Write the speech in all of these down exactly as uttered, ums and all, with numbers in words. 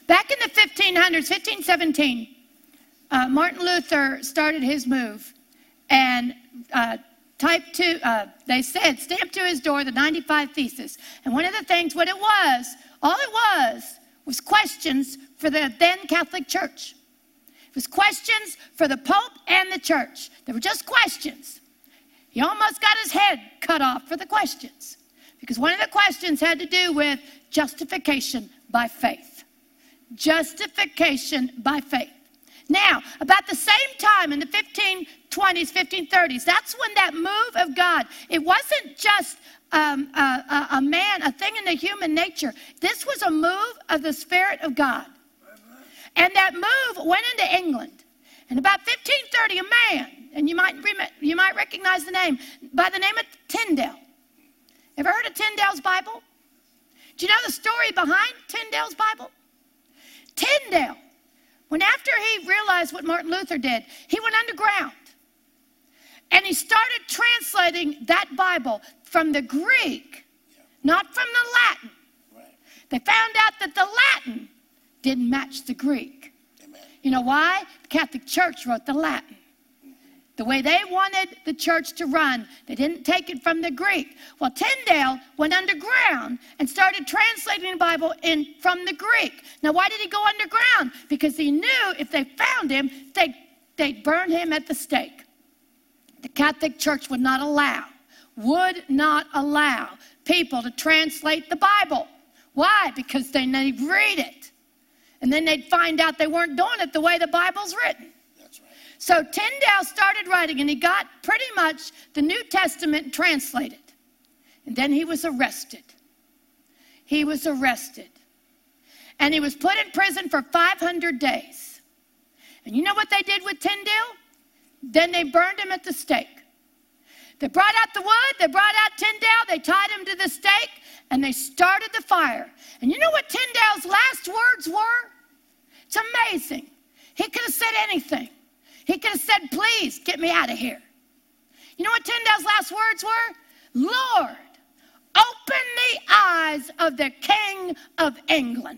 Back in the fifteen hundreds, fifteen seventeen, uh, Martin Luther started his move and uh, typed to, uh, they said, stamped to his door the ninety-five Theses. And one of the things, what it was, all it was, was questions for the then Catholic Church. It was questions for the Pope and the church. They were just questions. He almost got his head cut off for the questions, because one of the questions had to do with justification by faith. Justification by faith. Now, about the same time in the fifteen twenties, fifteen thirties, that's when that move of God, it wasn't just um, a, a, a man, a thing in the human nature. This was a move of the Spirit of God. And that move went into England. And about fifteen thirty, a man, and you might you might recognize the name, by the name of Tyndale. Ever heard of Tyndale's Bible? Do you know the story behind Tyndale's Bible? Tyndale, when after he realized what Martin Luther did, he went underground. And he started translating that Bible from the Greek, not from the Latin. They found out that the Latin didn't match the Greek. Amen. You know why? The Catholic Church wrote the Latin. The way they wanted the church to run, they didn't take it from the Greek. Well, Tyndale went underground and started translating the Bible in from the Greek. Now, why did he go underground? Because he knew if they found him, they, they'd burn him at the stake. The Catholic Church would not allow, would not allow people to translate the Bible. Why? Because they they'd read it. And then they'd find out they weren't doing it the way the Bible's written. That's right. So Tyndale started writing, and he got pretty much the New Testament translated. And then he was arrested. He was arrested. And he was put in prison for five hundred days. And you know what they did with Tyndale? Then they burned him at the stake. They brought out the wood, they brought out Tyndale, they tied him to the stake, and they started the fire. And you know what Tyndale's last words were? It's amazing. He could have said anything. He could have said, please, get me out of here. You know what Tyndale's last words were? Lord, open the eyes of the King of England.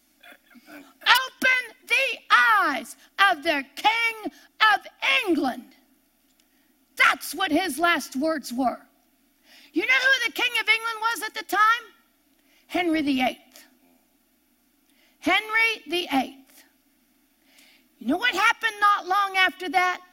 Open the eyes of the King of England. That's what his last words were. You know who the King of England was at the time? Henry the Eighth. Henry the Eighth. You know what happened not long after that?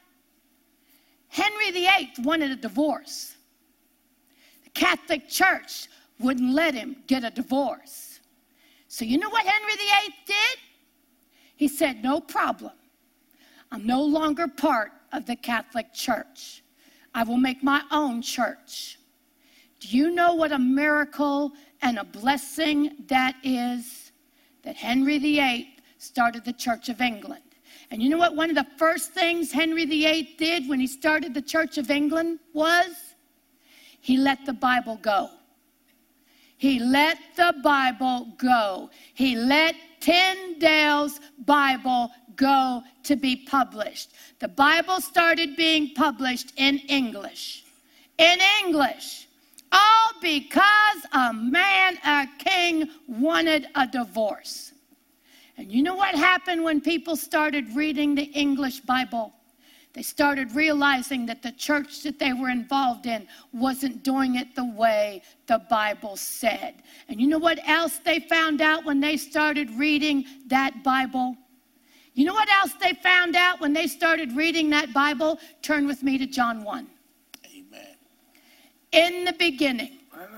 Henry the Eighth wanted a divorce. The Catholic Church wouldn't let him get a divorce. So you know what Henry the Eighth did? He said, no problem. I'm no longer part of the Catholic Church. I will make my own church. Do you know what a miracle and a blessing that is? That Henry the Eighth started the Church of England. And you know what one of the first things Henry the Eighth did when he started the Church of England was? He let the Bible go. He let the Bible go. He let Tyndale's Bible go to be published. The Bible started being published in English. In English. All because a man, a king, wanted a divorce. And you know what happened when people started reading the English Bible? They started realizing that the church that they were involved in wasn't doing it the way the Bible said. And you know what else they found out when they started reading that Bible? You know what else they found out when they started reading that Bible? Turn with me to John one. Amen. In the beginning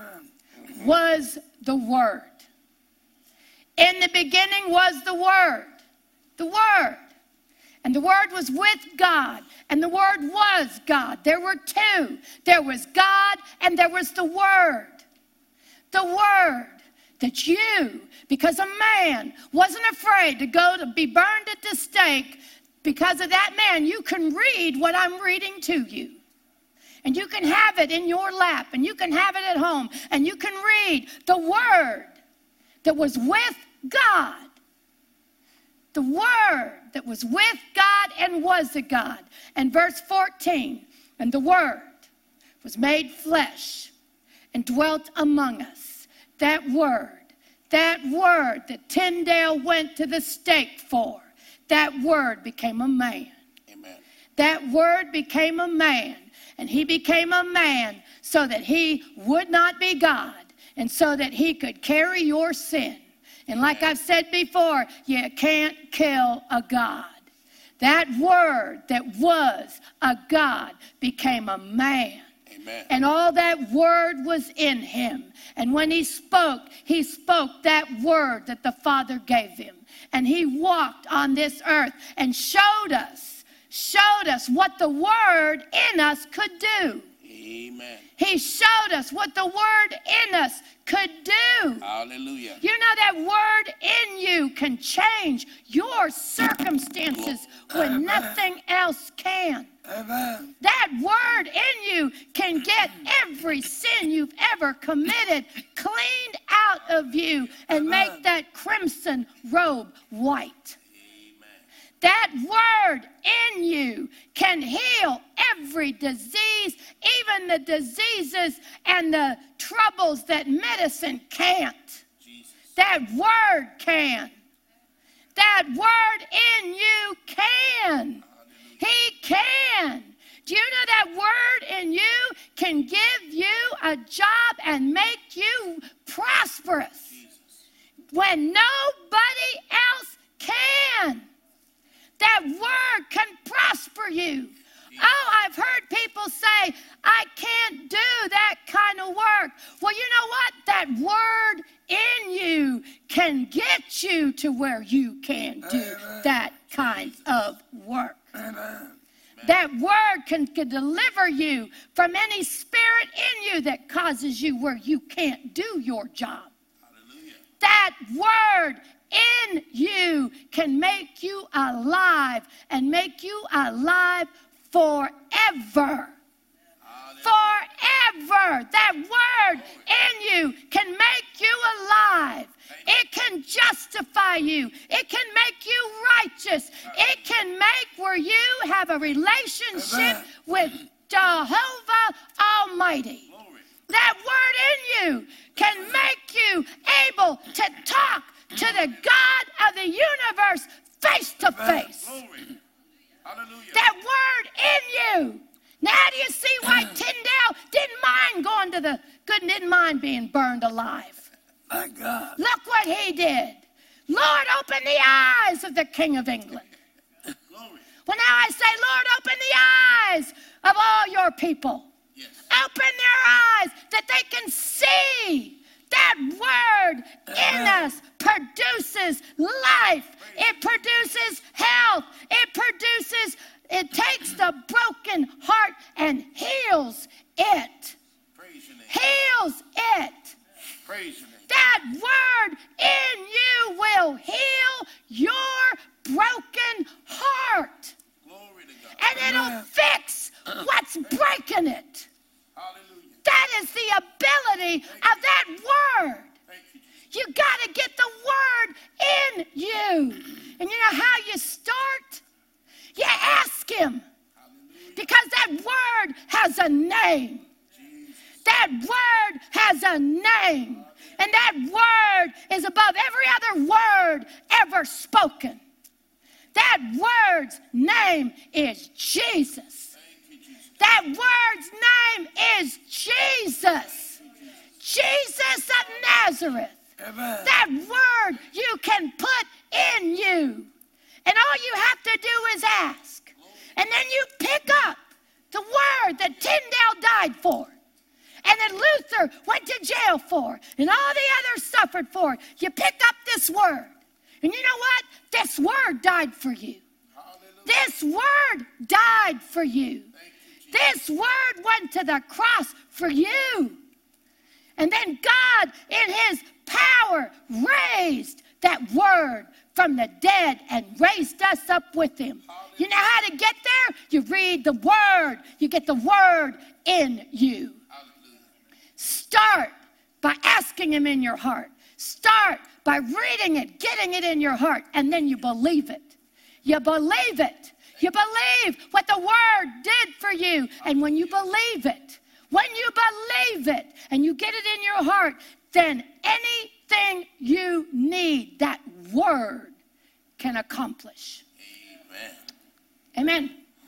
was the Word. In the beginning was the Word. The Word. And the Word was with God. And the Word was God. There were two. There was God and there was the Word. The Word that you, because a man wasn't afraid to go to be burned at the stake, because of that man, you can read what I'm reading to you. And you can have it in your lap. And you can have it at home. And you can read the Word that was with God. The Word that was with God and was a God. And verse fourteen, and the Word was made flesh and dwelt among us. That Word, that word that Tyndale went to the stake for, that word became a man. Amen. That word became a man. And he became a man so that he would not be God and so that he could carry your sin. And like I've said before, you can't kill a God. That word that was a God became a man. Amen. And all that word was in him. And when he spoke, he spoke that word that the Father gave him. And he walked on this earth and showed us, showed us what the word in us could do. Amen. He showed us what the word in us could do. Hallelujah. You know that word in you can change your circumstances when nothing else can. Amen. That word in you can get every sin you've ever committed cleaned out of you and make that crimson robe white. That word in you can heal every disease, even the diseases and the troubles that medicine can't. Jesus. That word can. That word in you can. He can. Do you know that word in you can give you a job and make you prosperous Jesus. when nobody else can? That word can prosper you. Oh, I've heard people say, I can't do that kind of work. Well, you know what? That word in you can get you to where you can do Amen. that kind of work. Amen. That word can, can deliver you from any spirit in you that causes you where you can't do your job. Hallelujah. That word in you can make you alive and make you alive forever. Forever. That word in you can make you alive. It can justify you. It can make you righteous. It can make where you have a relationship Amen. with Jehovah Almighty. Glory. That word in you can make you able to talk to the God of the universe face to face. Glory. Hallelujah. That word in you. Now do you see why Tyndale didn't mind going to the good, didn't mind being burned alive? My God. Look what he did. Lord, open the eyes of the King of England. Glory. Well, now I say, Lord, open the eyes of all your people. Yes. Open their eyes that they can see that word in us produces life. It produces health. It produces, it takes the broken heart and heals it. Praise your name. Heals it. Praise your name. That word in you will heal your broken heart. Glory to God. And it'll fix what's breaking it. Hallelujah. That is the ability of that word. Thank you, Jesus. You got to get the word in you. And you know how you start? You ask him. Hallelujah. Because that word has a name. Jesus. That word has a name. And that word is above every other word ever spoken. That word's name is Jesus. Thank you, Jesus. That word's name is Jesus. Jesus of Nazareth. Amen. That word you can put in you. And all you have to do is ask. And then you pick up the word that Tyndale died for. And that Luther went to jail for. And all the others suffered for. You pick up this word. And you know what? This word died for you. Hallelujah. This word died for you. Thank you, Jesus. This word went to the cross for you. And then God, in his power, raised that word from the dead and raised us up with him. You know how to get there? You read the word. You get the word in you. Hallelujah. Start by asking him in your heart. Start by reading it, getting it in your heart, and then you believe it. You believe it. You believe what the word did for you. And when you believe it, when you believe it and you get it in your heart, then everything you need, that word can accomplish. Amen.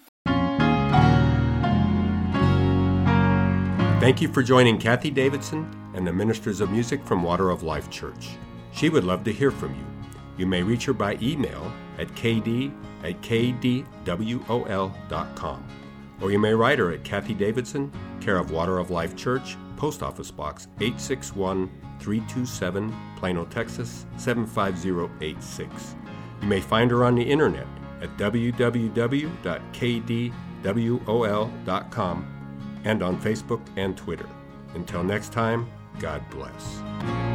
Amen. Thank you for joining Kathy Davidson and the Ministers of Music from Water of Life Church. She would love to hear from you. You may reach her by email at kd at k d w o l dot com. Or you may write her at Kathy Davidson, care of Water of Life Church, Post Office Box eight six one, three two seven, Plano, Texas seven five zero eight six. You may find her on the internet at w w w dot k d w o l dot com and on Facebook and Twitter. Until next time, God bless.